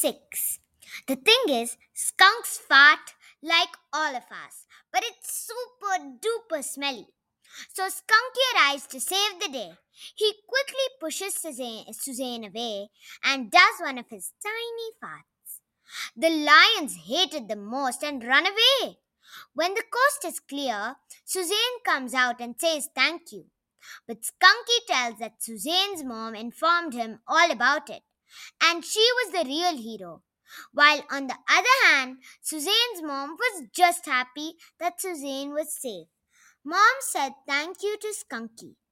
6. The thing is, skunks fart like all of us, but it's super duper smelly. So Skunky arrives to save the day. He quickly pushes Suzanne away and does one of his tiny farts. The lions hate it the most and run away. When the coast is clear, Suzanne comes out and says thank you. But Skunky tells that Suzanne's mom informed him all about it, and she was the real hero. While on the other hand, Suzanne's mom was just happy that Suzanne was safe. Mom said thank you to Skunky.